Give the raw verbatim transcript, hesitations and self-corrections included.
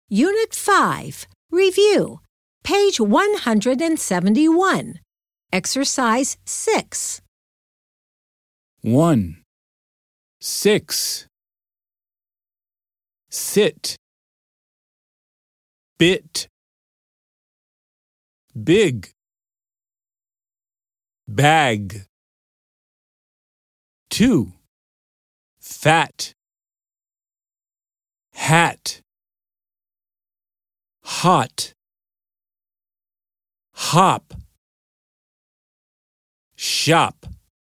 Unit five. Review. Page one hundred seventy-one. Exercise six. one. Six. Sit. Bit. Big. Bag. two. Fat. Hat. Hot. Hop. Shop.